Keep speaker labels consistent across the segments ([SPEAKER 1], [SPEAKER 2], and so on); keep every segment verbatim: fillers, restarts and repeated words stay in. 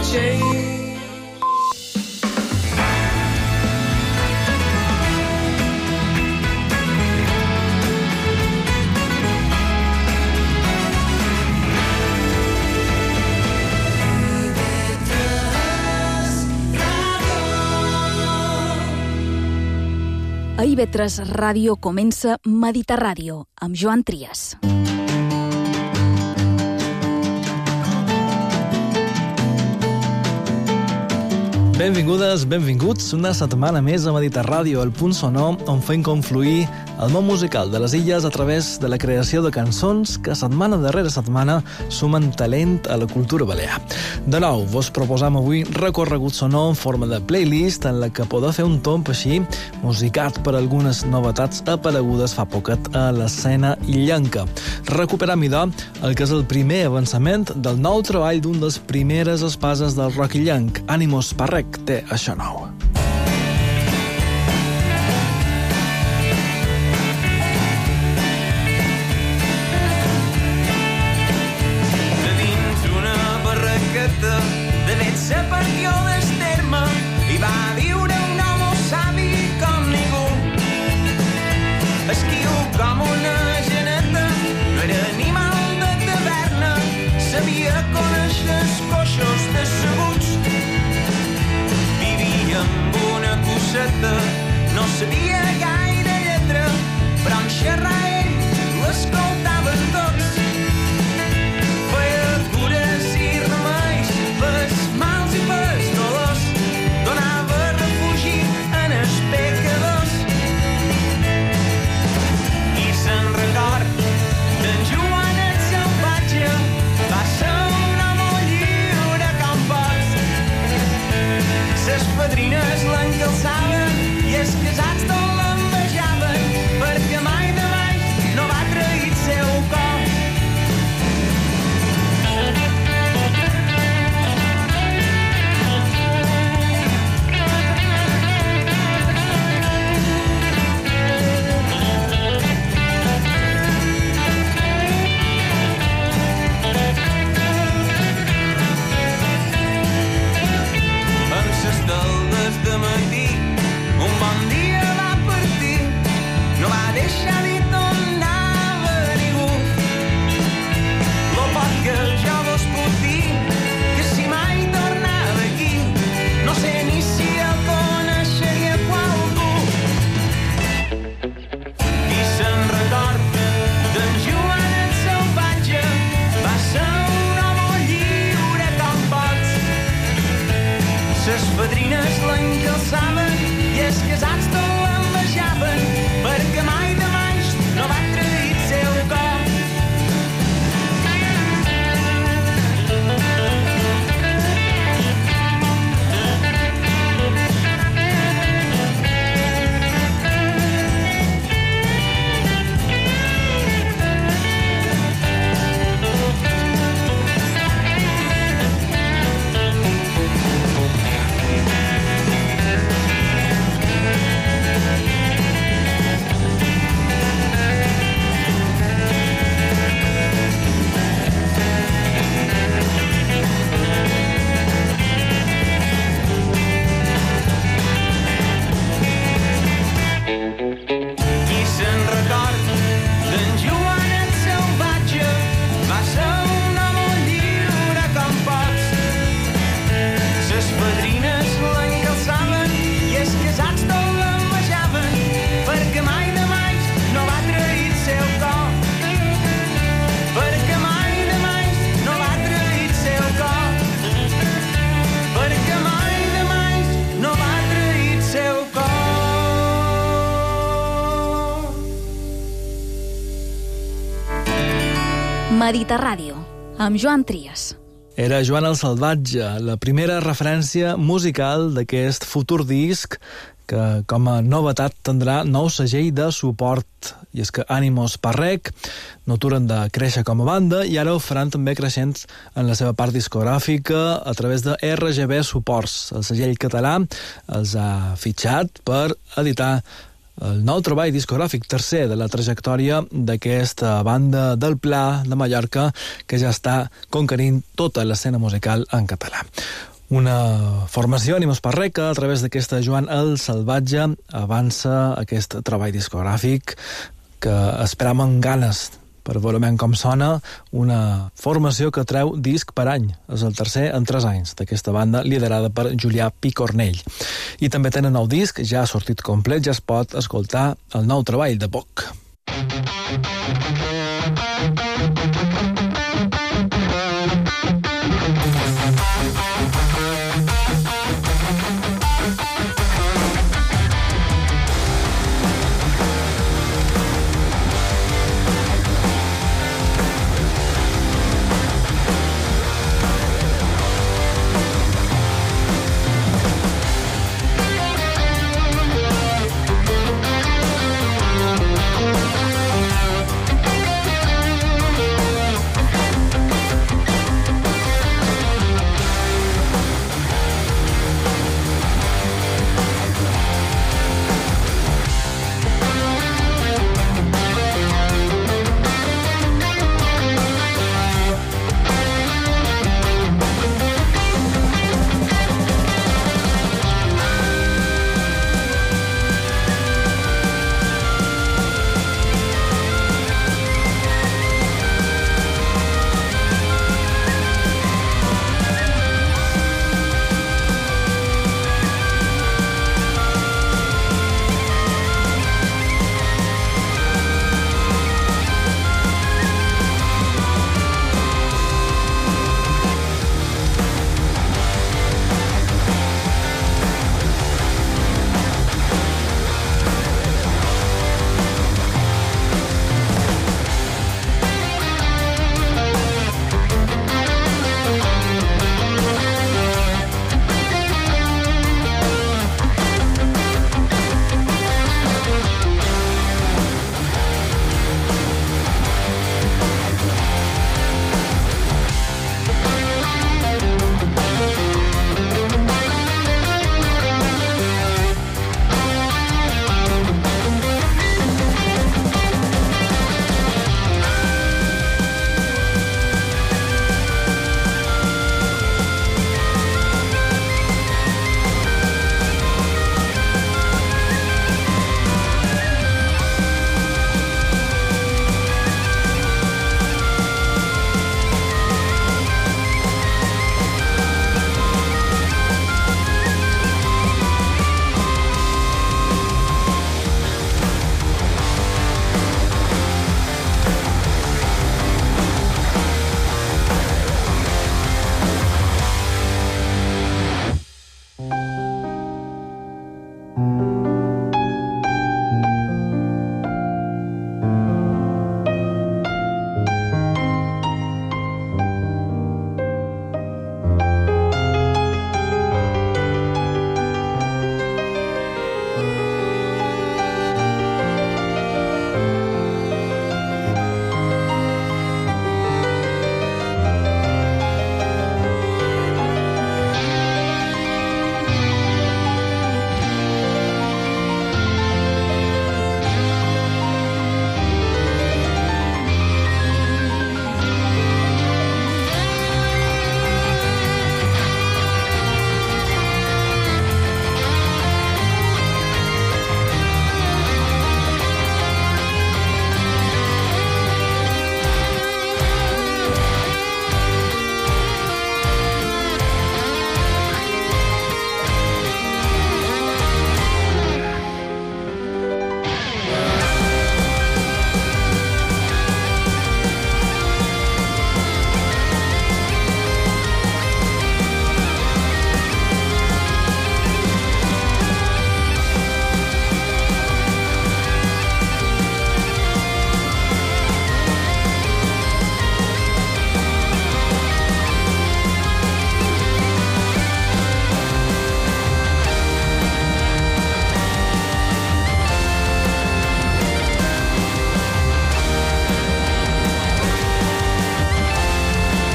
[SPEAKER 1] change.
[SPEAKER 2] A I V tres Ràdio comença Mediterràdio, amb Joan Trias.
[SPEAKER 3] Benvingudes, benvinguts una setmana més a Mediterràdio, el punt sonor on fem confluir el món musical de les illes a través de la creació de cançons que setmana darrere setmana sumen talent a la cultura balear. De nou, vos proposam avui recorregut sonor en forma de playlist en la que podeu fer un tomb així musicat per algunes novetats aparegudes fa poquet a l'escena illenca. Recuperam, idò, el que és el primer avançament del nou treball d'un dels primeres espases del rock illenc, Ànimos Parrec, té això nou.
[SPEAKER 1] De dins una barraqueta de net se partió d'Esterma i va viure un home savi com ningú. Esquiu com una geneta, no era animal de taverna, sabia conèixer els coixos decebuts. Amb una coseta, no sabia gaire lletra, però en xerrar ell l'escoltaven tots. Feia cures i remeis pels mals i pels dolors, donava refugi en els pecadors. I se'n record d'en Joan el Salvatge, va ser un home lliure com pots. Ses padrines l'encalçaven i els casats tot l'envejaven perquè mai de mai no va trair el seu cor. Amb ses teldes de matí un bon dia va partir, no va deixar dit on anava ningú. Lo poc que jo vos puc dir, que si mai tornava aquí, no sé ni si el coneixeria qualcú. I se'n record d'en Joan el Salvatge, va ser un home lliure com pots. Ses padrines l'encalçaven i els casats tot l'envejaven perquè mai de mai no va trair el seu cor. I se'n record d'en Joan el Salvatge, va ser un home lliure com pots. Ses padrines l'encalçaven i els casats tot l'envejaven perquè mai de mai no va trair el seu cor. Perquè mai de mai no va trair el seu cor. Perquè mai de mai no va trair el seu cor.
[SPEAKER 2] Mediterràdio, amb Joan Trias.
[SPEAKER 3] Era Joan el Salvatge, la primera referència musical d'aquest futur disc que, com a novetat, tindrà nou segell de suport. I és que Ànimos Parrec no aturen de créixer com a banda i ara ho faran també creixents en la seva part discogràfica a través de R G B Suports. El segell català els ha fitxat per editar el nou treball discogràfic tercer de la trajectòria d'aquesta banda del Pla de Mallorca que ja està conquerint tota l'escena musical en català. Una formació Ànimes Parreca, a través d'aquesta Joan el Salvatge, avança aquest treball discogràfic que esperam amb ganes per veure com sona, una formació que treu disc per any. És el tercer en tres anys d'aquesta banda, liderada per Julià Picornell. I també tenen nou disc, ja ha sortit complet, ja es pot escoltar el nou treball de Poc.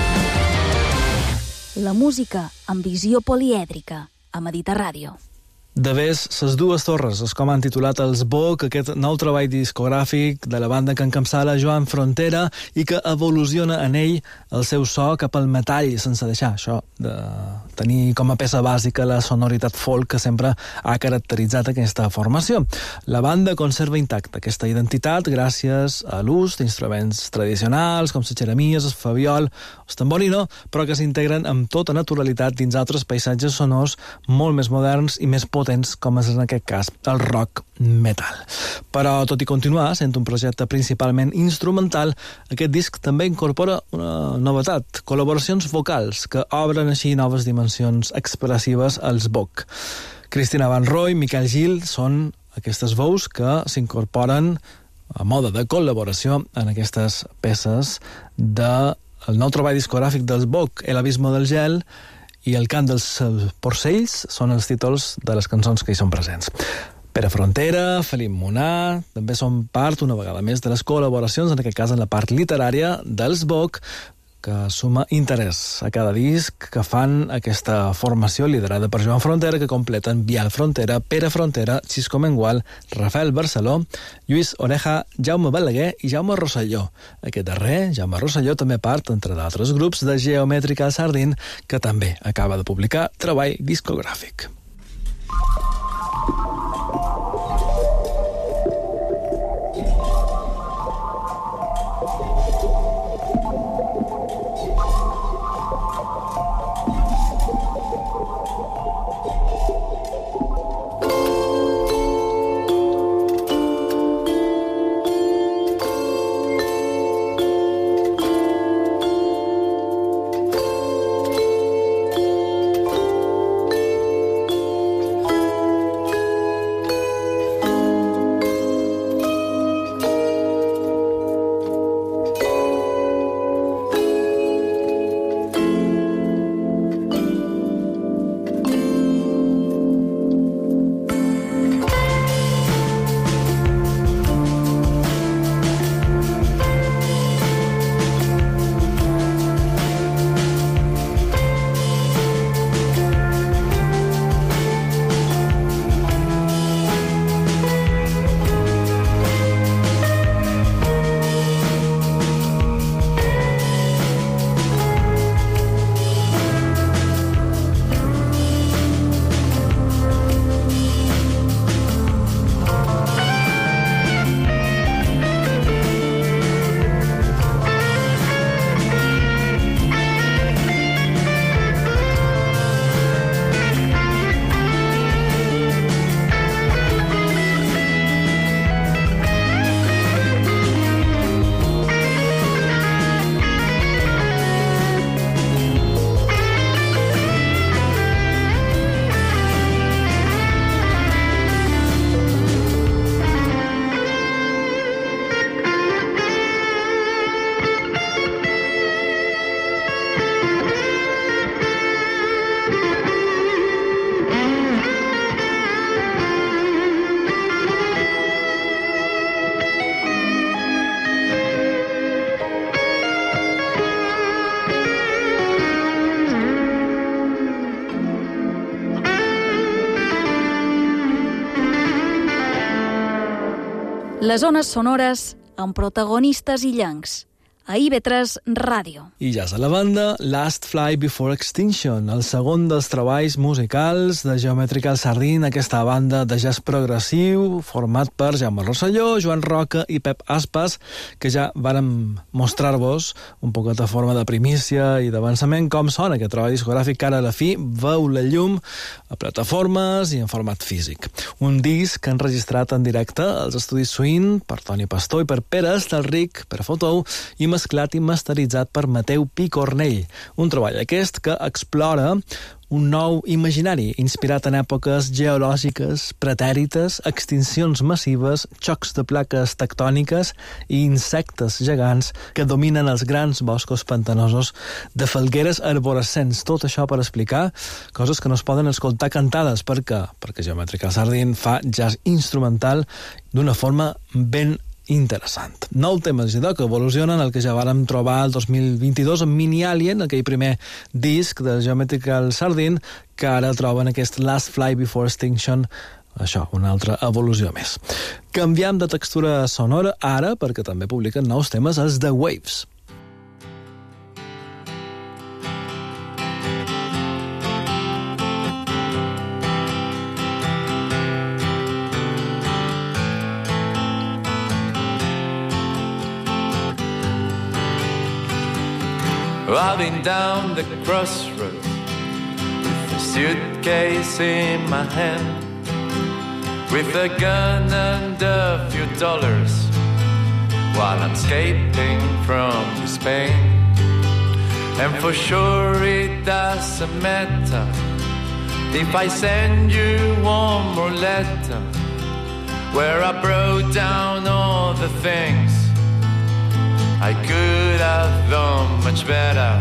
[SPEAKER 2] La música amb visió polièdrica a Mediterràdio.
[SPEAKER 3] De vés, ses dues torres, és com han titulat els Boc, aquest nou treball discogràfic de la banda que encapçala Joan Frontera i que evoluciona en ell el seu so cap al metall, sense deixar això de tenir com a peça bàsica la sonoritat folk que sempre ha caracteritzat aquesta formació. La banda conserva intacta aquesta identitat gràcies a l'ús d'instruments tradicionals com la xeremies, el fabiol, el tamborino, però que s'integren amb tota naturalitat dins altres paisatges sonors molt més moderns i més potents, com és en aquest cas el rock metal. Però, tot i continuar sent un projecte principalment instrumental, aquest disc també incorpora una novetat, col·laboracions vocals que obren així noves dimensions expressives als Boc. Cristina Van Rooy, Miquel Gil són aquestes veus que s'incorporen a mode de col·laboració en aquestes peces del nou treball discogràfic dels Boc, El abismo del gel i El cant dels porcells són els títols de les cançons que hi són presents. Pere Frontera, Felip Munar, també són part, una vegada més, de les col·laboracions, en aquest cas en la part literària dels Boc, que suma interès a cada disc que fan aquesta formació liderada per Joan Frontera, que completen Biel Frontera, Pere Frontera, Xisco Mengual, Rafael Barceló, Lluís Oreja, Jaume Balaguer i Jaume Rosselló. Aquest darrer, Jaume Rosselló, també part, entre d'altres grups, de Geomètrica Sardin, que també acaba de publicar treball discogràfic.
[SPEAKER 2] Les ones sonores amb protagonistes illencs. A I V tres Ràdio.
[SPEAKER 3] I ja és a la banda Last Flight Before Extinction, el segon dels treballs musicals de Geomètrica Sardin, aquesta banda de jazz progressiu format per Jaume Rosselló, Joan Roca i Pep Aspas, que ja vàrem mostrar-vos un poquet de forma de primícia i d'avançament com sona aquest treball discogràfic que ara a la fi veu la llum a plataformes i en format físic. Un disc enregistrat en directe als estudis Swing per Toni Pastor i per Pere Estalric, per Fotou, i mesclat i masteritzat per Mateu Picornell. Un treball aquest que explora un nou imaginari inspirat en èpoques geològiques pretèrites, extincions massives, xocs de plaques tectòniques i insectes gegants que dominen els grans boscos pantanosos de falgueres arborescents. Tot això per explicar coses que no es poden escoltar cantades. Per què? Perquè Geomètrica Sardin fa jazz instrumental d'una forma ben interessant. Nou temes idò que evolucionen el que ja vàrem trobar el dos mil vint-i-dos amb Mini Alien, aquell primer disc de Geometrical Sardine, que ara troben aquest Last Flight Before Extinction, això, una altra evolució més. Canviem de textura sonora ara, perquè també publiquen nous temes els The Waves.
[SPEAKER 4] I've been down the crossroads with a suitcase in my hand, with a gun and a few dollars, while I'm escaping from this pain. And for sure it doesn't matter if I send you one more letter, where I wrote down all the things I could have done much better.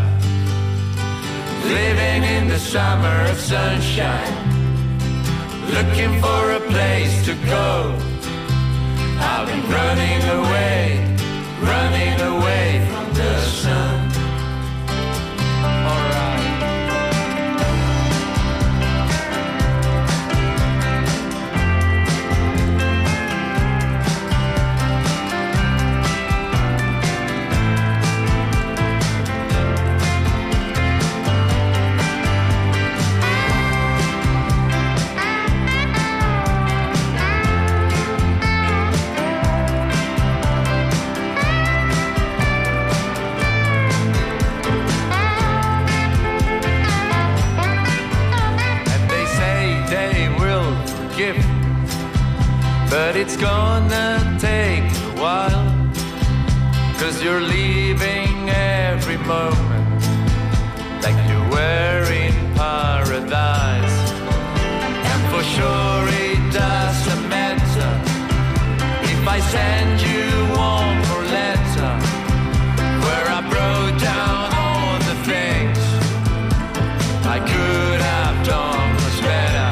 [SPEAKER 4] Living in the summer of sunshine, looking for a place to go. I've been running away, running away from the sun. Alright. But it's gonna take a while, 'cause you're leaving every moment like you were in paradise. And for sure it doesn't matter if I send you one more letter, where I wrote down all the things I could have done much better.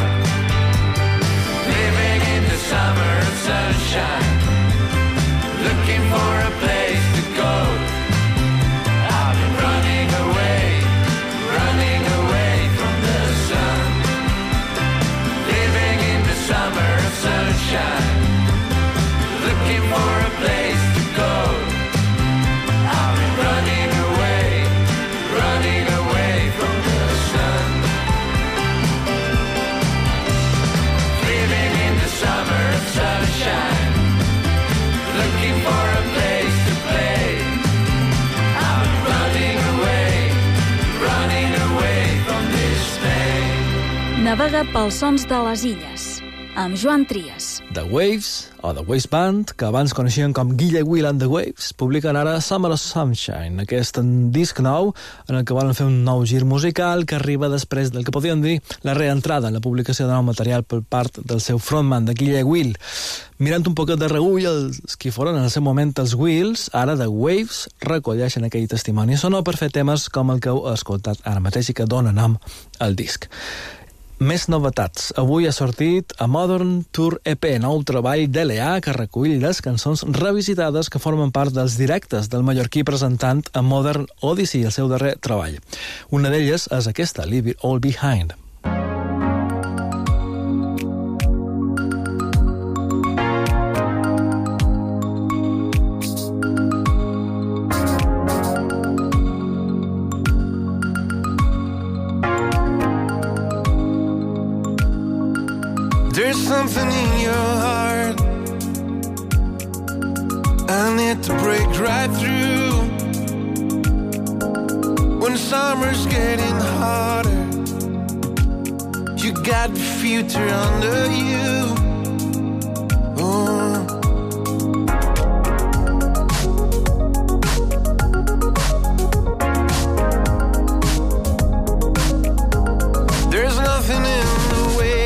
[SPEAKER 4] Living in the summer of sunshine, looking for a place to go. I've been running away, running away from the sun. Living in the summer of sunshine, looking for a place to go. I've been running away, running away from the sun. Living in the summer of sunshine, looking for a place to play. I'm running away, running away from this pain.
[SPEAKER 2] Navega pels sons de les illes, amb Joan Trias.
[SPEAKER 3] The Waves, o The Waves Band, que abans coneixien com Guille Will and the Waves, publiquen ara Summer of Sunshine, aquest disc nou en el que volen fer un nou gir musical que arriba després del que podríem dir la reentrada en la publicació de nou material per part del seu frontman, de Guille Will. Mirant un poquet de reüll els que foren en el seu moment els Wills, ara The Waves recolleixen aquell testimoni sonor per fer temes com el que heu escoltat ara mateix i que dona nom al disc. Més novetats. Avui ha sortit a Modern Tour E P, nou treball d'L A que recull les cançons revisitades que formen part dels directes del mallorquí presentant a Modern Odyssey, el seu darrer treball. Una d'elles és aquesta, Leave It All Behind.
[SPEAKER 1] There's something in your heart I need to break right through. When summer's getting hotter, you got the future under you. Oh. There's nothing in the way.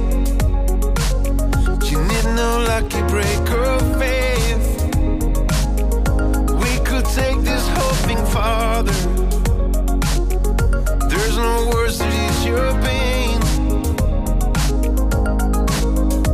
[SPEAKER 1] No lucky break of faith. We could take this whole thing farther. There's no words to ease your pain.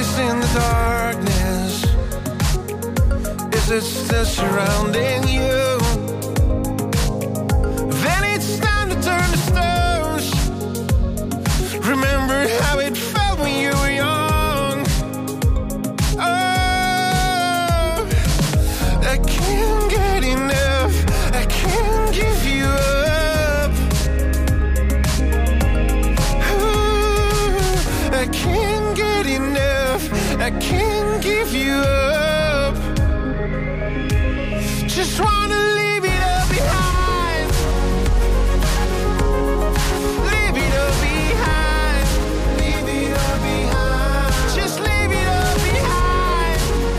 [SPEAKER 1] voice in the darkness? Is it still surrounding you? Then it's time to turn to stones. Remember how it felt when you were young. Oh, I can't get enough. I can't give you up. Ooh, I can't get enough. I can't give you up. Just wanna leave it all behind. Leave it all behind. Leave it all behind. Just leave it all behind.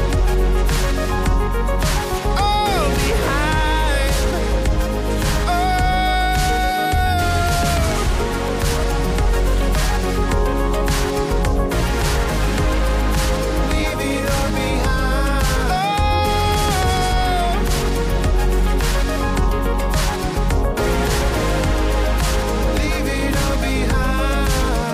[SPEAKER 1] All behind. Oh. Leave it all behind. Oh. Leave it all behind.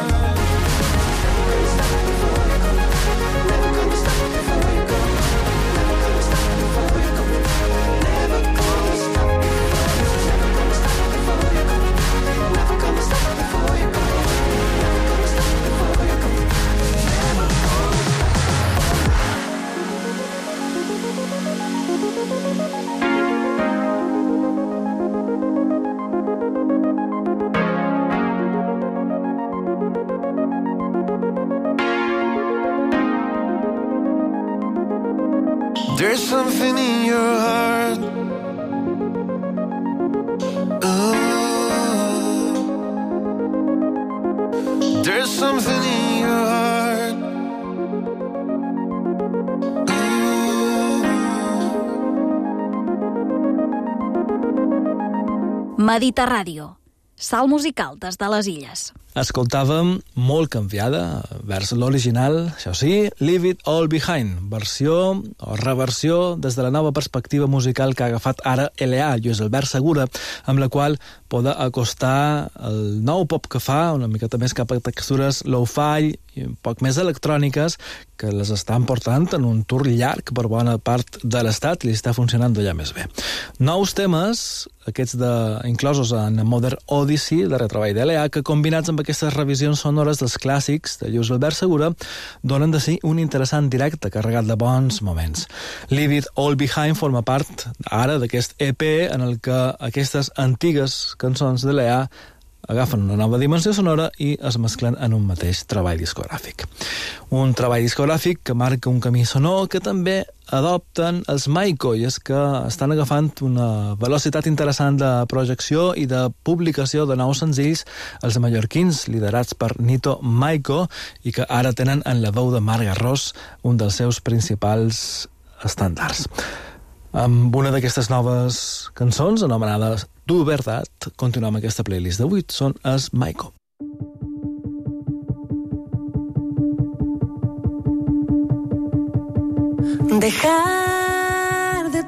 [SPEAKER 1] Never gonna stop before you go. Never gonna stop before you go. Never gonna stop before you go. Never gonna stop before you go. Never gonna stop before you go. Never There's something in your heart. Oh, there's something in your heart.
[SPEAKER 2] Mediterràdio, salt musical des de les illes.
[SPEAKER 3] Escoltàvem Molt canviada, vers l'original, això sí, Leave It All Behind, versió o reversió des de la nova perspectiva musical que ha agafat ara L A, Lluís Albert Segura, amb la qual poda acostar el nou pop que fa, una miqueta més cap a textures low-fi i un poc més electròniques, que les estan portant en un tour llarg per bona part de l'estat i li està funcionant d'allà més bé. Nous temes, aquests de, inclosos en Modern Odyssey, de retreball de L A, que combinats amb aquestes revisions sonores dels clàssics de Lluís Albert Segura donen de si un interessant directe carregat de bons moments. Leave It All Behind forma part ara d'aquest E P en el que aquestes antigues cançons de L A agafen una nova dimensió sonora i es mesclen en un mateix treball discogràfic. Un treball discogràfic que marca un camí sonor que també adopten els Maiko, i és que estan agafant una velocitat interessant de projecció i de publicació de nous senzills els mallorquins, liderats per Nito Maiko, i que ara tenen en la veu de Marc Garrós un dels seus principals estàndards. Amb una d'aquestes noves cançons, anomenada Tu Verdad, continuem aquesta playlist d'avui, són els Maiko.
[SPEAKER 5] Dejar de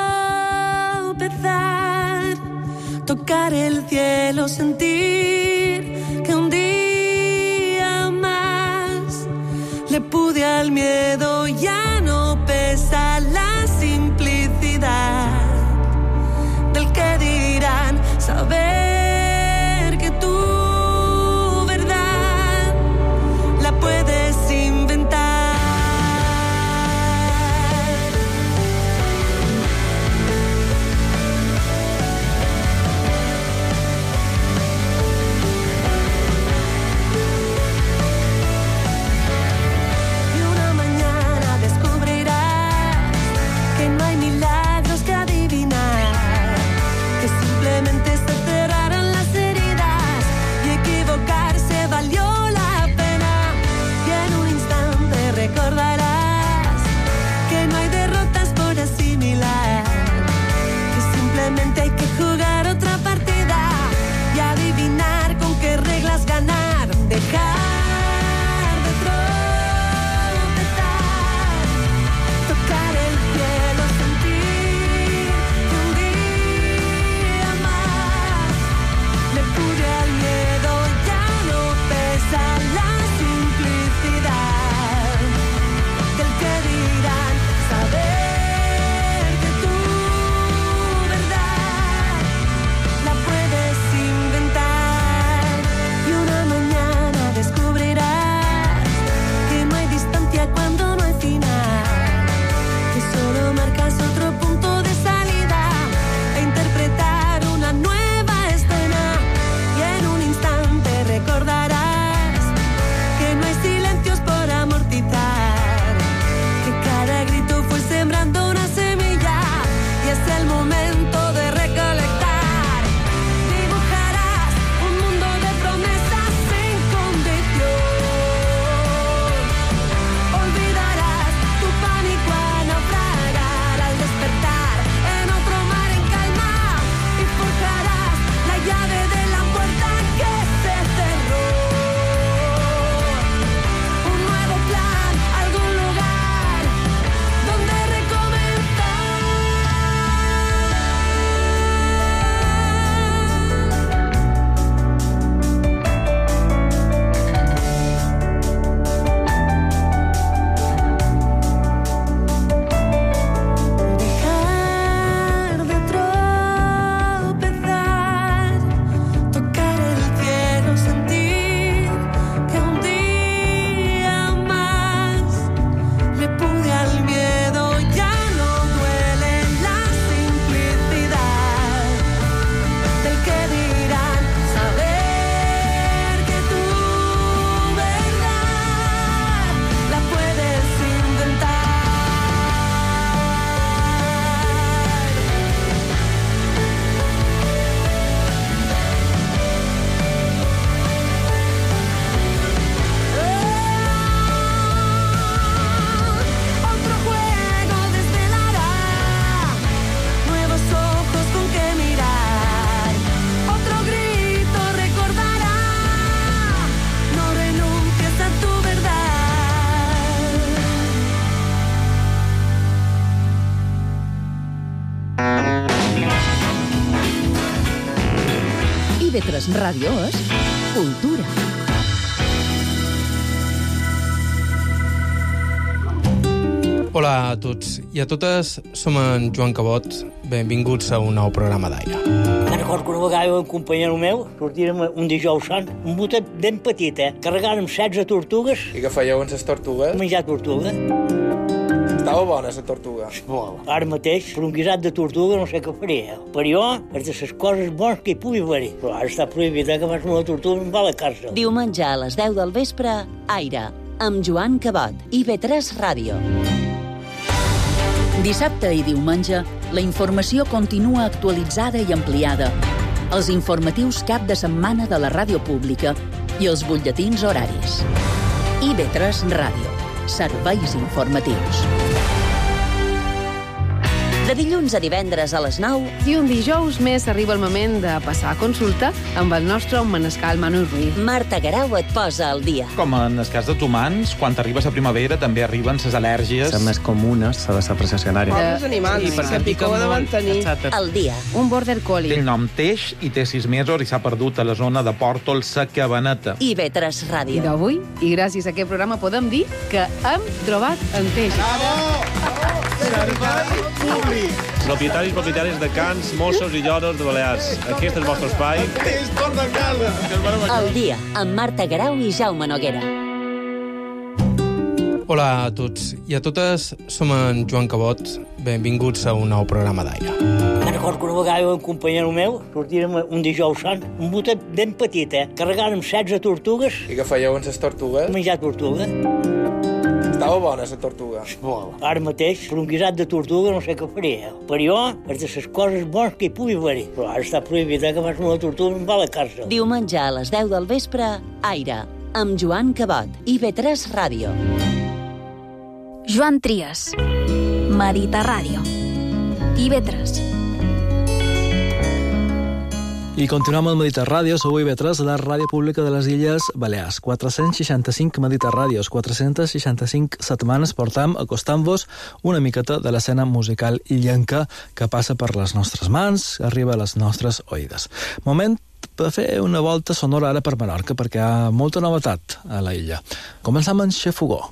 [SPEAKER 5] tropezar, tocar el cielo, sentir que un día más le pude al miedo, ya no pesa la simplicidad del que dirán, saber que tu verdad la puedes inventar.
[SPEAKER 6] Ràdio és cultura.
[SPEAKER 7] Hola a tots i a totes, som en Joan Cabot. Benvinguts a un nou programa d'Aire.
[SPEAKER 8] Me'n recordo que una vegada un companyero meu sortírem un dijous sant, un botet ben petit, eh? Carregàrem setze tortugues.
[SPEAKER 9] I què fèieu amb les tortugues?
[SPEAKER 8] Menjar tortuga.
[SPEAKER 9] Estava bona, la tortuga.
[SPEAKER 8] Molt. Ara mateix, per un guisat de tortuga no sé què faria. Per jo, és de les coses bones que hi pugui haver-hi. Però ara està prohibit, eh, que fas una tortuga i em va a la càrcel.
[SPEAKER 6] Diumenge a les deu del vespre, Aire, amb Joan Cabot i B tres Ràdio. Dissabte i diumenge, la informació continua actualitzada i ampliada. Els informatius cap de setmana de la ràdio pública i els butlletins horaris. I B tres Ràdio. Serveis informatius. De dilluns a divendres a les nou.
[SPEAKER 10] I un dijous més arriba el moment de passar a consulta amb el nostre manescal Manu Ruiz.
[SPEAKER 6] Marta Guerau et posa al dia.
[SPEAKER 11] Com en el cas dels humans, quan arriba la primavera també arriben les al·lèrgies.
[SPEAKER 12] Les més comunes a la precessionària.
[SPEAKER 10] Els animals, sí, la picor de mantenir.
[SPEAKER 6] Al dia.
[SPEAKER 10] Un border collie.
[SPEAKER 11] Té el nom Teix i té sis mesos i s'ha perdut a la zona de Pòrtol, sa Cabaneta.
[SPEAKER 6] I B tres Ràdio.
[SPEAKER 10] I d'avui, i gràcies a aquest programa, podem dir que hem trobat en Teix.
[SPEAKER 13] Bravo! Servei públic! Propietaris i propietaris de cans, mossos i lloros de Balears. Aquest és el vostre espai.
[SPEAKER 10] Teix, torna a casa!
[SPEAKER 6] Al dia, amb Marta Guerau i Jaume Noguera.
[SPEAKER 7] Hola a tots i a totes, som en Joan Cabot. Benvinguts a un nou programa d'Aire.
[SPEAKER 8] Me'n recordo que una vegada un companyero meu sortírem un dijous sant, un botet ben petit, eh? Carregàrem setze tortugues.
[SPEAKER 9] I què fèieu amb les tortugues?
[SPEAKER 8] Menjar tortuga.
[SPEAKER 9] Estava bona, la tortuga.
[SPEAKER 8] Molt. Ara mateix, per un guisat de tortuga no sé què faria. Per jo, és de les coses bones que hi pugui haver-hi. Però ara està prohibit, eh, que fas una tortuga i em va a la càrcel.
[SPEAKER 6] Diumenge a les deu del vespre, Aire, amb Joan Cabot i B tres Ràdio.
[SPEAKER 2] Joan Trias, Mediterràdio, I B tres.
[SPEAKER 3] I continuem al Mediterràdio, sou I B tres, la ràdio pública de les Illes Balears. quatre-cents seixanta-cinc Mediterràdios, quatre-cents seixanta-cinc setmanes portam acostant-vos una miqueta de l'escena musical illenca que passa per les nostres mans, arriba a les nostres oïdes. Moment per fer una volta sonora ara per Menorca, perquè hi ha molta novetat a la illa. Començam amb Xafogó.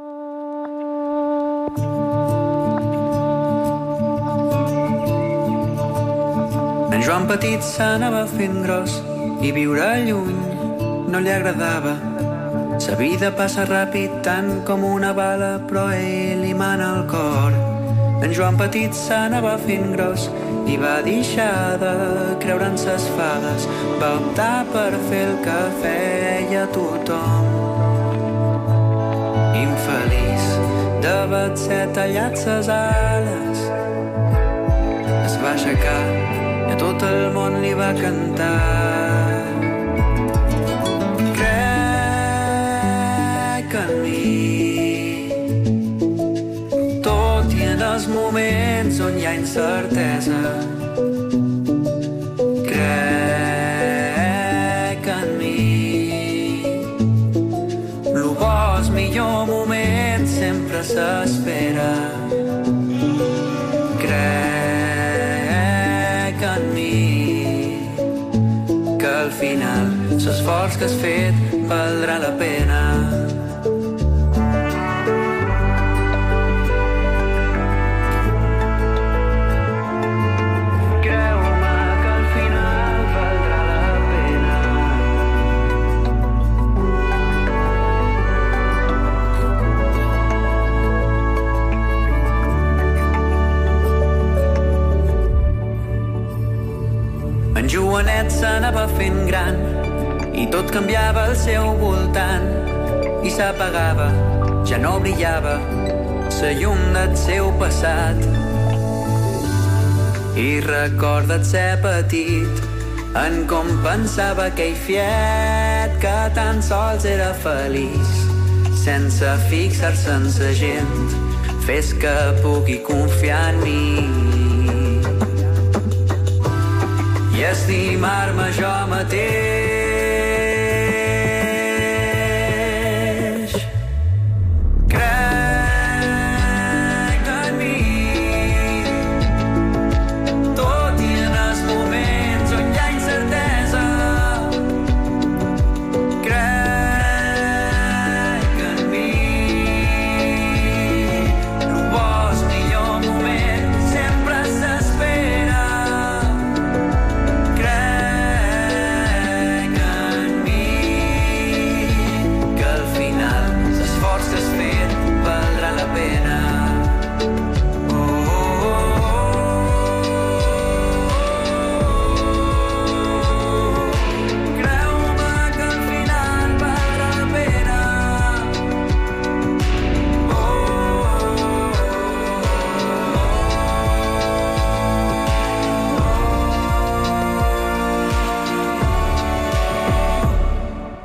[SPEAKER 1] En Joan petit s'anava fent gros i viure lluny no li agradava. Sa vida passa ràpid tant com una bala, però ell li mana el cor. En Joan petit s'anava fent gros i va deixar de creure en ses fades. Va optar per fer el que feia tothom. Infeliç d'haver ser tallat ses ales, es va aixecar i a tot el món li va cantar. Crec en mi, tot i en els moments on hi ha incertesa. Crec en mi, lo bo, el millor moment sempre s'espera. Al final, l'esforç que has fet valdrà la pena. Creu-me que al final valdrà la pena. En Joanet s'anava fent gran i tot canviava al seu voltant i s'apagava, ja no brillava la llum del seu passat. I recorda't ser petit en com pensava aquell fiet que tan sols era feliç sense fixar-se en sa gent. Fes que pugui confiar en mi i estimar-me jo mateix. Crec en mi, tot i en els moments on hi ha incertesa.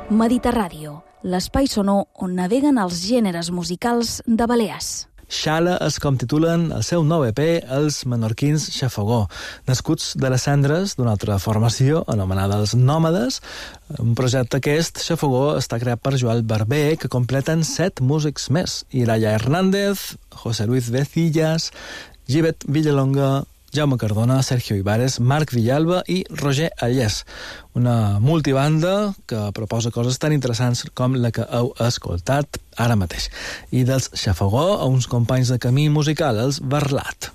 [SPEAKER 2] Mediterràdio, l'espai sonor on naveguen els gèneres musicals de Balears.
[SPEAKER 3] Xala és com titulen el seu nou E P Els menorquins Xafogó, nascuts de les cendres d'una altra formació anomenada Els Nòmades. Un projecte aquest, Xafogó, està creat per Joel Barber, que completen set músics més: Iraya Hernández, José Luis Vecillas, Givet Villalonga, Jaume Cardona, Sergio Ibares, Marc Villalba i Roger Allés. Una multibanda que proposa coses tan interessants com la que heu escoltat ara mateix. I dels Xafogó a uns companys de camí musical, els Barlat.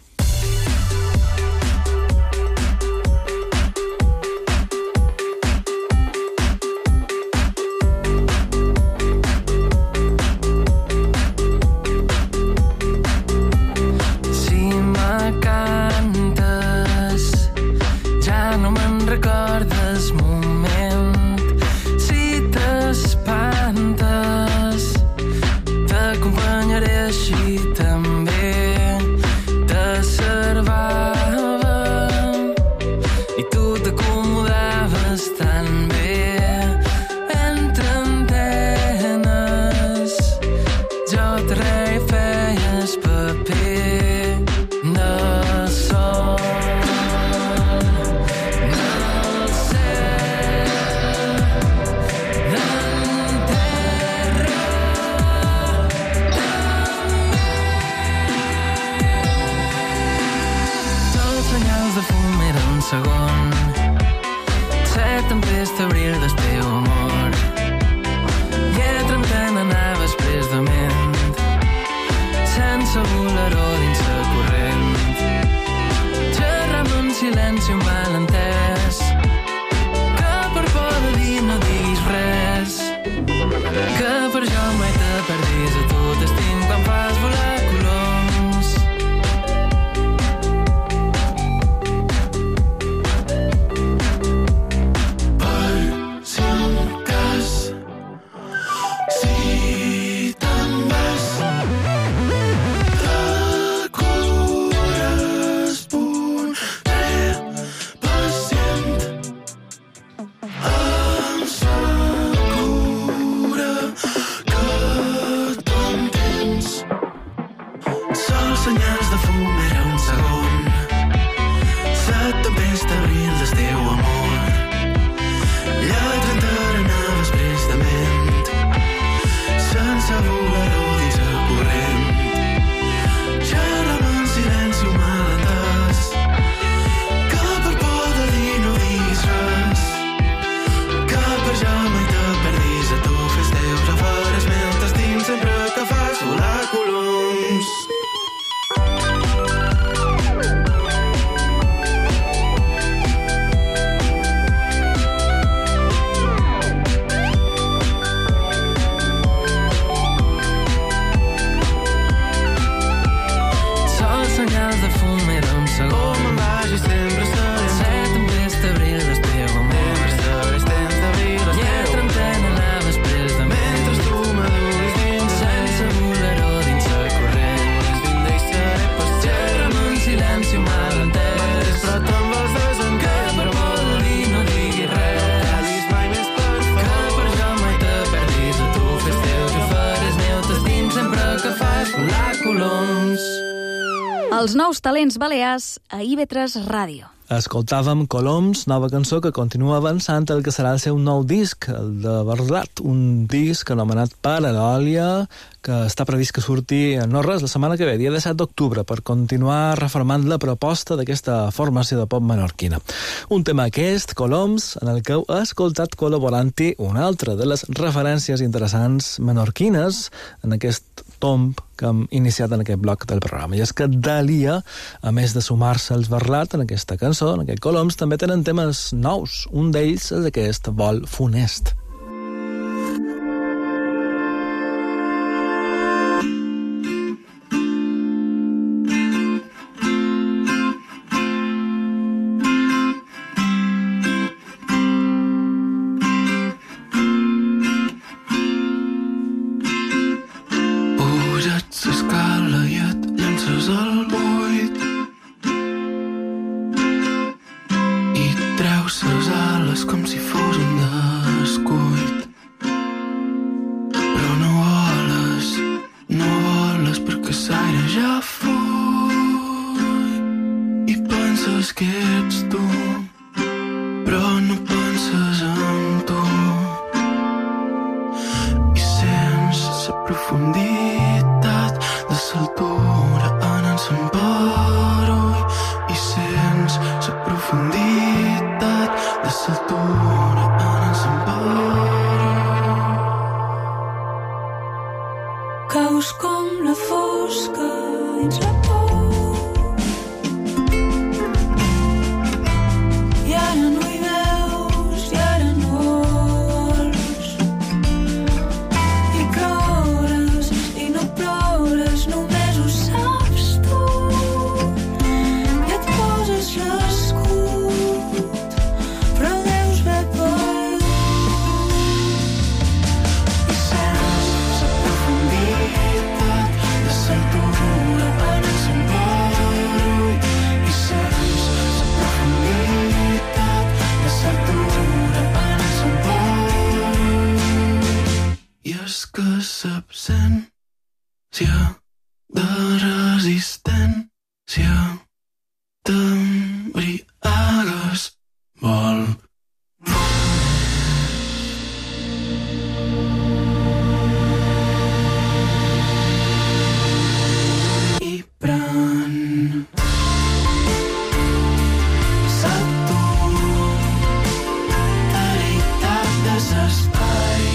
[SPEAKER 2] Els nous talents balears a I V tres Ràdio.
[SPEAKER 3] Escoltàvem Coloms, nova cançó que continua avançant el que serà el seu nou disc, el de Barlat, un disc anomenat Paral·lòlia, que està previst que surti no res la setmana que ve, dia disset d'octubre, per continuar reformant la proposta d'aquesta formació de pop menorquina. Un tema aquest, Coloms, en el que heu escoltat col·laborant-hi una altra de les referències interessants menorquines en aquest tomb que hem iniciat en aquest bloc del programa. I és que Dalia, a més de sumar-se als Barlat en aquesta cançó, en aquest Coloms, també tenen temes nous. Un d'ells és aquest Vol funest.
[SPEAKER 14] Treus les ales com si fos un descurs. profunditat de l'altura anant se'n per i sents la profunditat de l'altura anant se'n per
[SPEAKER 5] caus com la fosca dins la por i ara no hi veus i ara no vols i plores i no plores només ho saps tu i et poses l'escut però deus haver perdut i sents la profunditat de l'altura anant se'n per i sents la profunditat de l'altura anant se'n per
[SPEAKER 14] i és que l'absència de resistència t'embriagues vol i pren l'autoritat de l'espai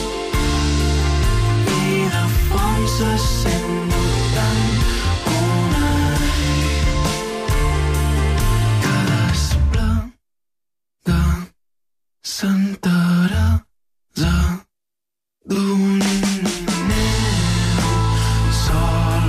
[SPEAKER 14] i de fons se sent tant un aire que desplega s'enteresa d'un neu sol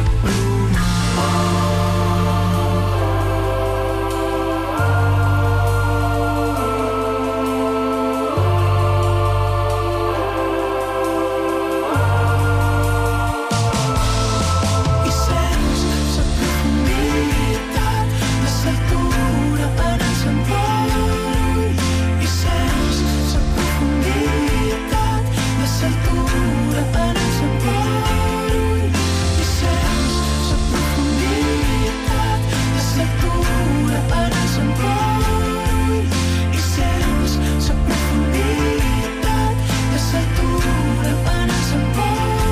[SPEAKER 14] i sents la profunditat de l'altura anant se'n per i sents la profunditat de l'altura anant se'n per i sents la profunditat de l'altura anant se'n per i sents la profunditat de l'altura anant se'n per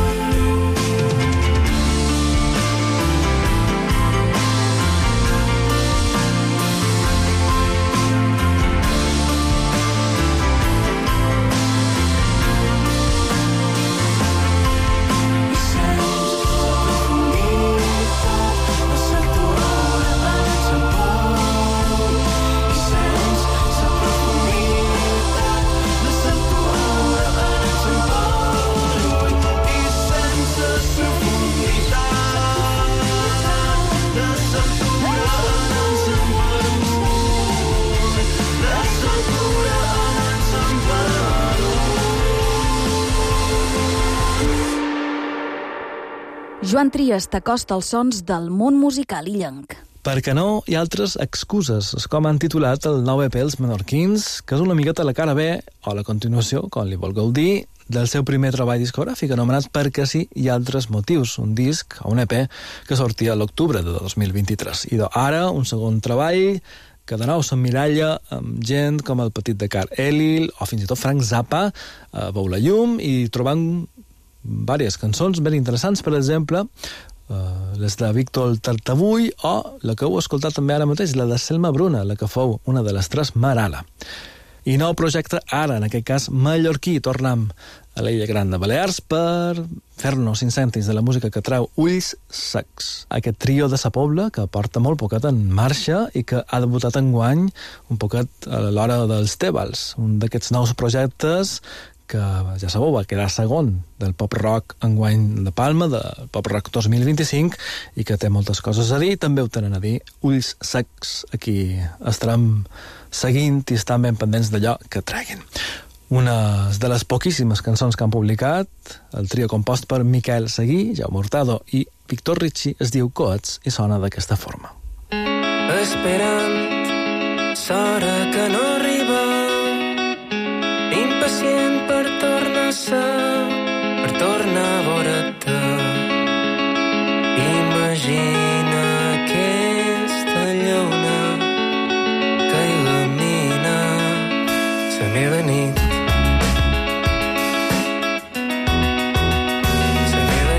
[SPEAKER 2] Joan Trias t'acosta als sons del món musical illenc.
[SPEAKER 3] Perquè no hi ha altres excuses. És com han titulat el nou E P Els Menorquins, que és una miqueta la cara B, o la continuació, com li vulgueu dir, del seu primer treball discogràfic, anomenat Perquè sí hi ha altres motius, un disc o un E P que sortia a l'octubre de dos mil vint-i-tres. I ara, un segon treball que de nou s'emmiralla amb gent com el petit de Car Elil o fins i tot Frank Zappa a Veu la llum i trobant diverses cançons ben interessants, per exemple, uh, les de Víctor Tartabull o la que heu escoltat també ara mateix, la de Selma Bruna, la que fou una de les tres Marala. I nou projecte ara, en aquest cas mallorquí, tornem a l'illa gran de Balears per fer-nos cinc cèntims de la música que treu Ulls Secs. Aquest trio de Sa Pobla que porta molt poquet en marxa i que ha debutat enguany un poquet a l'hora dels Tebals, un d'aquests nous projectes que ja sabeu va quedar segon del pop rock enguany de Palma, del pop rock dos mil vint-i-cinc, i que té moltes coses a dir. També ho tenen a dir Ulls Secs. Aquí estarem seguint i estan ben pendents d'allò que treguin. Una de les poquíssimes cançons que han publicat, el trio compost per Miquel Seguí, Jaume Hurtado i Víctor Ricci, es diu Coets i sona d'aquesta forma.
[SPEAKER 1] Esperant l'hora que no arriba, impacient per tornar a ser, per tornar a veure't. Imagina aquesta lluna que il·lumina la meva nit. La meva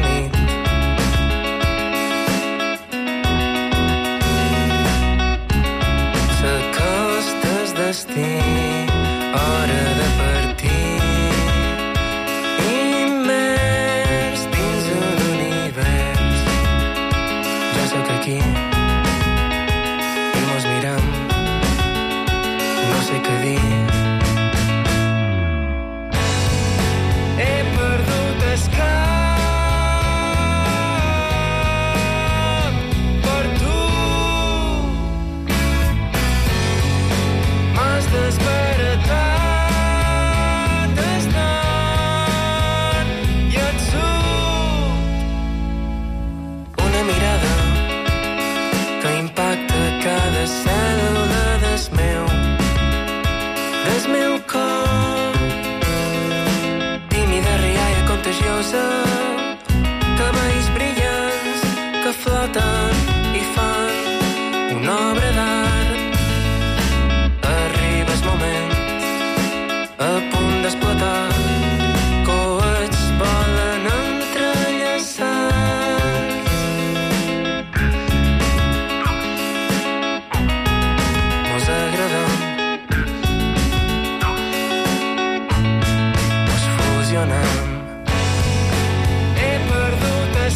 [SPEAKER 1] anem. He perdut el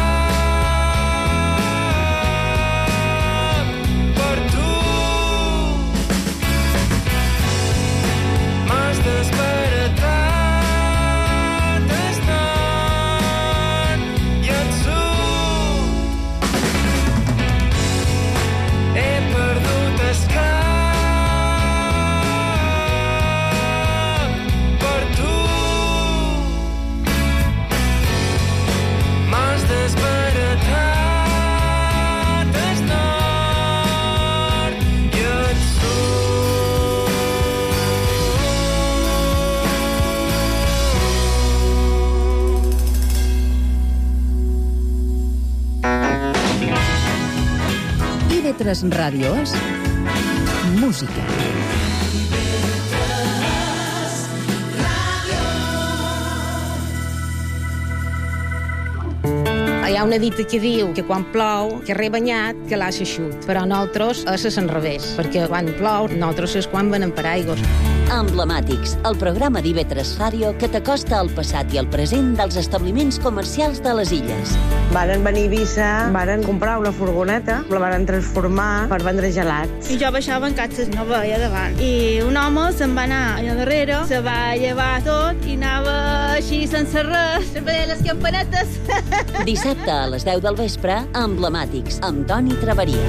[SPEAKER 1] cap per tu. M'has desbaratat el nord i el sud. He perdut el cap per tu. M'has desbaratat el nord i el sud.
[SPEAKER 6] I ve tres Ràdio és música.
[SPEAKER 15] Hi ha una dita que diu que quan plou, que re banyat, que l'ha eixut. Però nosaltres és al revés, perquè quan plou, nosaltres és quan venen per aigües.
[SPEAKER 16] Emblemàtics, el programa d'I V tres Ràdio que t'acosta al passat i al present dels establiments comercials de les illes.
[SPEAKER 17] Varen venir a Eivissa, varen comprar una furgoneta, la varen transformar per vendre gelats.
[SPEAKER 18] I jo baixava en catxes, no veia davant. I un home se'n va anar allà darrere, se va llevar tot i anava així sense res, sempre deia les campanetes.
[SPEAKER 16] Dissabte a les deu del vespre, Emblemàtics, amb Toni Traveria.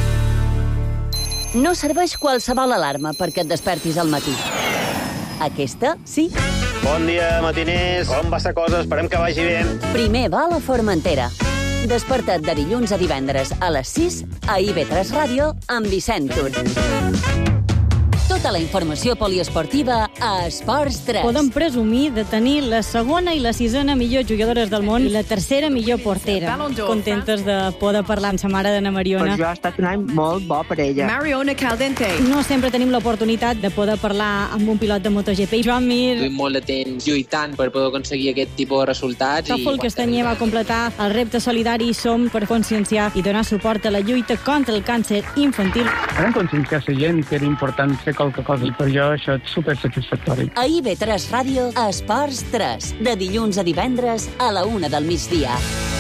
[SPEAKER 16] No serveix qualsevol alarma perquè et despertis al matí. Aquesta, sí.
[SPEAKER 19] Bon dia, matiners. Com va la cosa? Esperem que vagi bé.
[SPEAKER 16] Primer vol a Formentera. Desperta't de dilluns a divendres a les sis a I V tres Ràdio amb Vicent Tur. Tota la informació poliesportiva a Esports tres.
[SPEAKER 20] Podem presumir de tenir la segona i la sisena millor jugadores del món i la tercera millor portera. Contentes de poder parlar amb sa mare d'Anna Mariona.
[SPEAKER 17] Per jo ha estat un any molt bo per ella.
[SPEAKER 20] Mariona Caldente. No sempre tenim l'oportunitat de poder parlar amb un pilot de MotoGP. Joan Mir.
[SPEAKER 21] Duim molt de temps lluitant per poder aconseguir aquest tipus de resultats.
[SPEAKER 20] Tòfol Castanyer va completar el repte solidari Som per conscienciar i donar suport a la lluita contra el càncer infantil.
[SPEAKER 22] Vam conscienciar la gent que era important fer qualque cosa i per jo això és supersatisfactori.
[SPEAKER 16] A I V tres Ràdio, Esports tres, de dilluns a divendres a la una del migdia.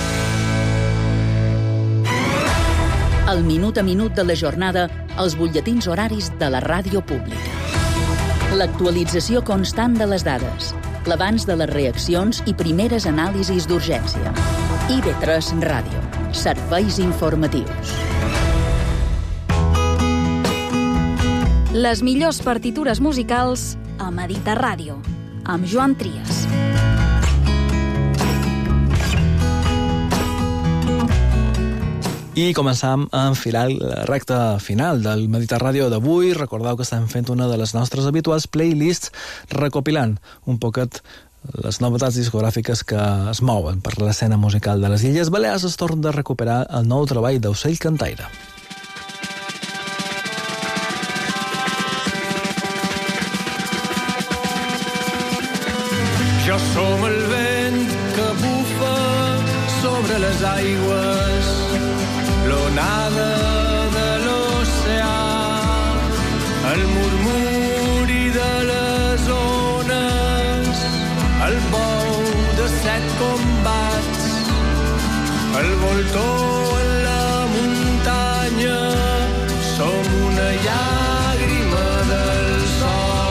[SPEAKER 6] El minut a minut de la jornada, els butlletins horaris de la ràdio pública. L'actualització constant de les dades, l'abans de les reaccions i primeres anàlisis d'urgència. I V tres Ràdio, serveis informatius.
[SPEAKER 2] Les millors partitures musicals a Mediterràdio, amb Joan Trias.
[SPEAKER 3] I començam a enfilar la recta final del Mediterràdio d'avui. Recordeu que estem fent una de les nostres habituals playlists recopilant un poquet les novetats discogràfiques que es mouen per l'escena musical de les Illes Balears. Es torna de recuperar el nou treball d'Ocell Cantaire.
[SPEAKER 1] Jo som el vent que bufa sobre les aigües, l'onada de l'oceà, el murmuri de les ones, el bou de set combats, el voltor en la muntanya, som una llàgrima del sol.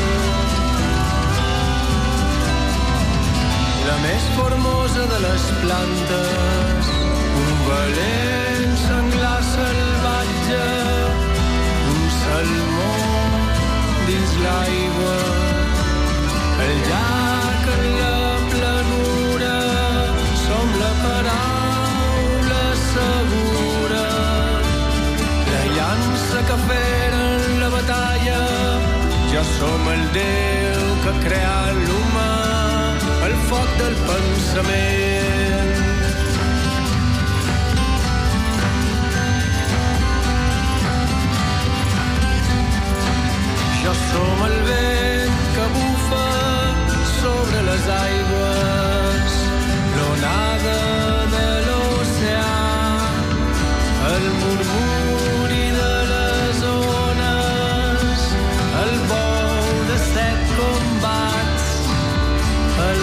[SPEAKER 1] La més formosa de les plantes, un valent senglar salvatge, un salmó dins l'aigua, el llac en la planura, som la paraula segura, la llança que feren la batalla, jo som el Déu que ha creat l'humà, el foc del pensament. Jo som el vent que bufa sobre les aigües, l'onada de l'oceà, el murmuri de les ones, el bou de set combats, el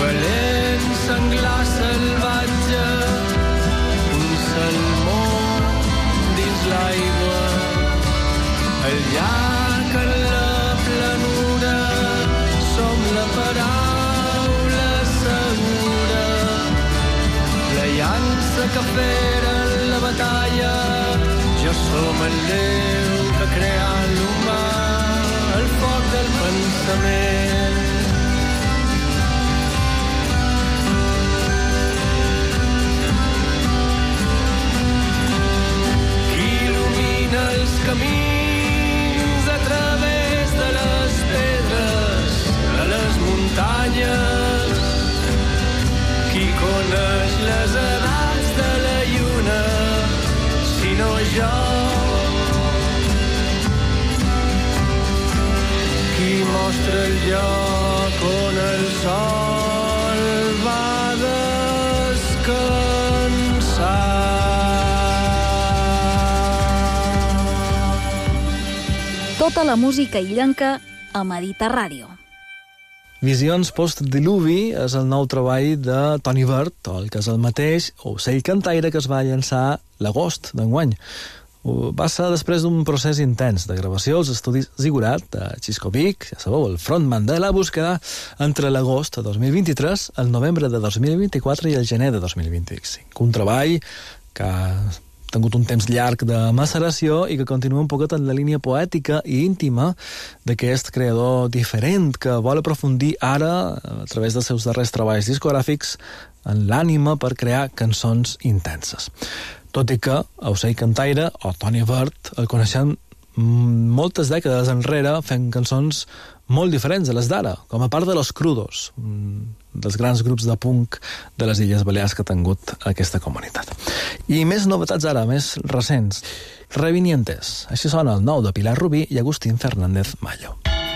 [SPEAKER 1] valent, senglar salvatge, un salmó dins l'aigua, el llac en la planura, som la paraula segura, la llança que feren la batalla, jo som el Déu que ha creat l'humà, el foc del pensament. Qui il·lumina els camins a través de les pedres, a les muntanyes, qui coneix les edats de la lluna, sinó jo. Qui mostra el lloc on el sol va descansar.
[SPEAKER 2] Tota la música illenca a Mediterràdio.
[SPEAKER 3] Visions post-diluvi és el nou treball de Toni Bert, o el que és el mateix, Ocell Cantaire, que es va llançar l'agost d'enguany. Va ser després d'un procés intens de gravació als estudis Zigurat de Xisco Vic, ja sabeu, el frontman de La Búsqueda, entre l'agost de dos mil vint-i-tres, el novembre de dos mil vint-i-quatre i el gener de dos mil vint-i-cinc. Un treball que ha tingut un temps llarg de maceració i que continua un poquet en la línia poètica i íntima d'aquest creador diferent que vol aprofundir ara, a través dels seus darrers treballs discogràfics, en l'ànima per crear cançons intenses. Tot i que Ocell Cantaire o Toni Bert el coneixem moltes dècades enrere fent cançons molt diferents de les d'ara, com a part de Los Crudos, un dels grans grups de punk de les Illes Balears que ha tingut aquesta comunitat. I més novetats ara, més recents. Revinientes. Així sona el nou de Pilar Rubí i Agustín Fernández Mallo.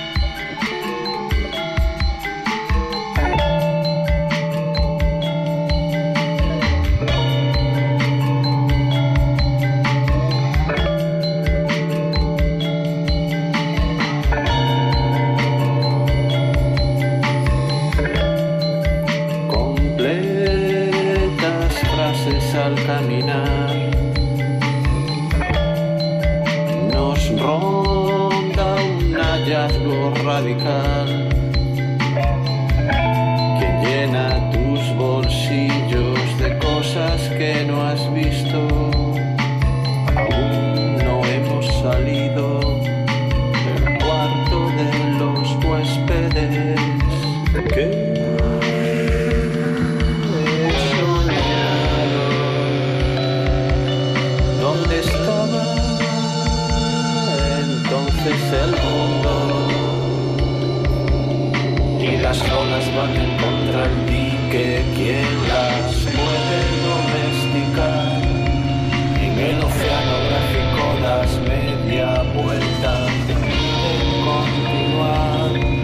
[SPEAKER 5] Al caminar nos ronda un hallazgo radical que llena tus bolsillos de cosas que no has visto. Aún no hemos salido del cuarto de los huéspedes que el mundo y las olas van en contra el dique, ¿quién las puede domesticar? En el océano gráfico das media vuelta, te piden continuar.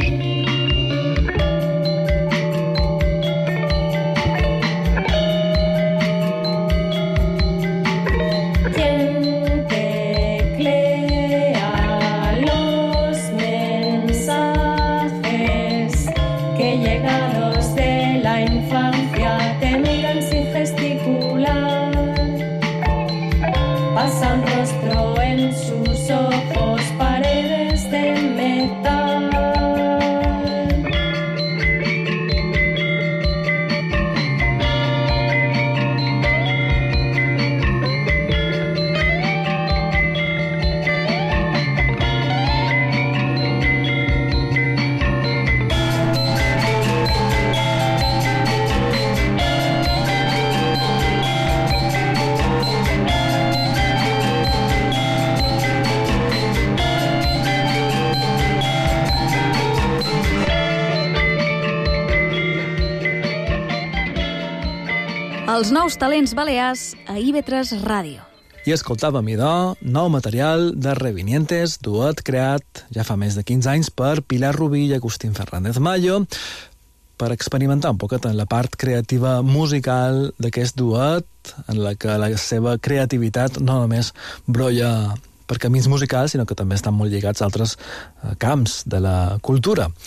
[SPEAKER 2] Els nous talents balears a I V tres Ràdio.
[SPEAKER 3] I escoltàvem idò, nou material de Revinientes, duet creat ja fa més de quinze anys per Pilar Rubí i Agustín Fernández Mallo, per experimentar un poquet en la part creativa musical d'aquest duet, en la que la seva creativitat no només brolla per camins musicals, sinó que també estan molt lligats a altres camps de la cultura.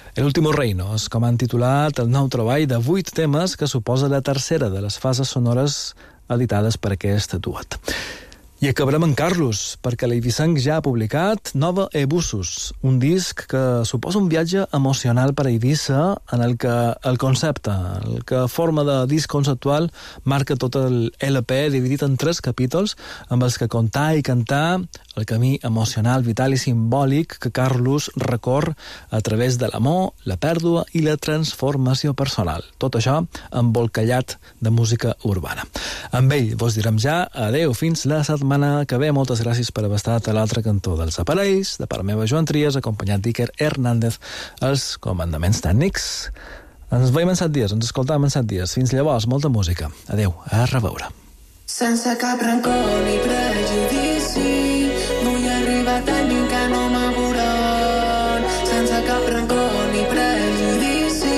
[SPEAKER 3] El último reino és com han titulat el nou treball de vuit temes que suposa la tercera de les fases sonores editades per aquest duet. I acabarem amb Carlos, perquè l'Eivissenc ja ha publicat Nova Ebussus, un disc que suposa un viatge emocional per a Eivissa en el que el concepte, el que forma de disc conceptual, marca tot el L P dividit en tres capítols amb els que contar i cantar el camí emocional, vital i simbòlic que Carlos recor a través de l'amor, la pèrdua i la transformació personal. Tot això embolcallat de música urbana. Amb ell vos direm ja adeu fins la setmana que ve. Moltes gràcies per haver estat a l'altre cantó dels aparells. De part meva, Joan Trias, acompanyat d'Iker Hernández, els comandaments tècnics. Ens veiem en set dies, ens escoltam en set dies. Fins llavors, molta música. Adeu, a reveure.
[SPEAKER 14] Sense cap rancor ni prejudici, vull arribar tan lluny que no m'aburan. Sense cap rancor ni prejudici,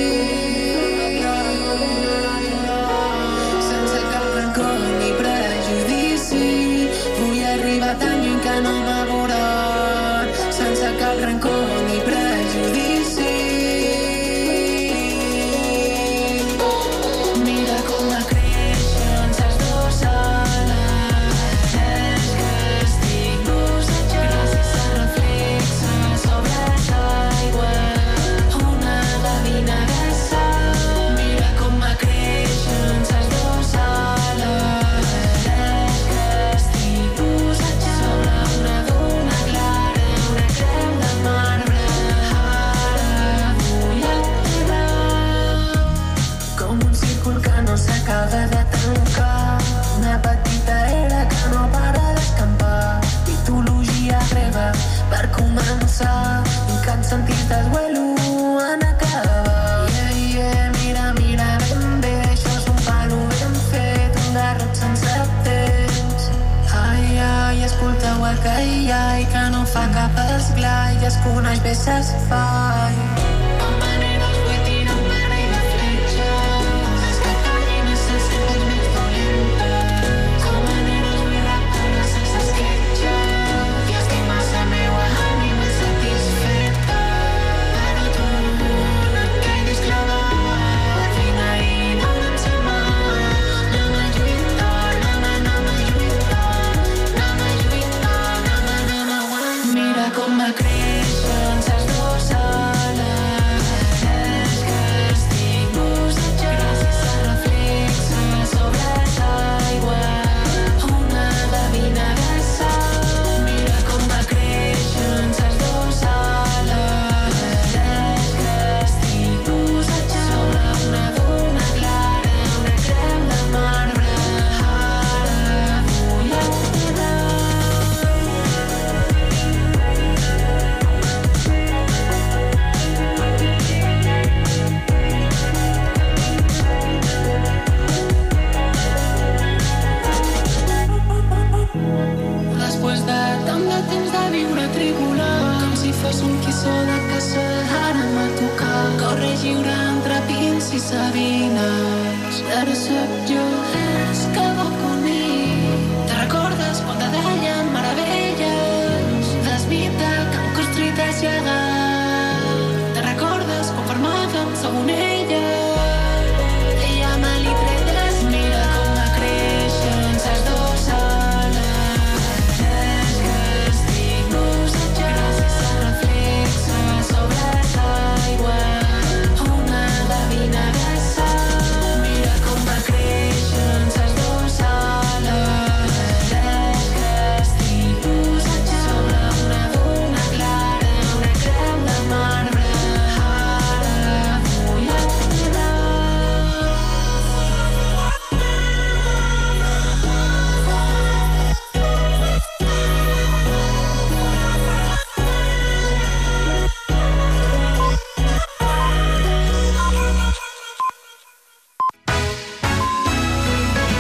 [SPEAKER 14] sense cap rancor ni prejudici, vull arribar tan lluny que no m'aburan. Sense cap rancor ni prejudici. Mira com va creixent ses dos ales, és que estic bossejant. Gràcies a reflexes sobre l'aigua, una gavina de sal. Mira com va creixent ses dos ales, és que estic bossejant. Sobre una duna clara, una creu de marbre, ara vull aterrar. Com un círcul que no s'acaba de tancar, una petita era que no para d'escampar. Mitologia grega per començar, un cap sentit desvuelo en acabar. Yeah, yeah, mira, mira ben bé, això és un palo ben fet, un garrot sense temps. Ai, ai, escolteu el que hi ha i que no fa cap esglai, i es coneix bé s'espai. Com maneres vull tirar un parell de fletxes, és que gallines se senten més dolentes. Com maneres vull reparar sense esquetxes, i estic massa meua ànima satisfeta. Però tu no et quedis clavat, vine i dona'm sa mà. Anem a lluitar, anem a, anem a lluitar, anem a lluitar, anem a, anem a aguantar. Mira com va creixent ses dos ales, és que estic bossejant. Gràcies a reflexes sobre l'aigua, una gavina de sal. Mira com va creixent ses dos ales, és que estic bossejant. Sobre una duna clara, una creu de marbre, ara vull aterrar. Després de tant de temps de viure tribulant, com si fos un quissó de caça, ara m'ha tocat córrer lliure entre pins i sabines. I ara sóc jo, és que va con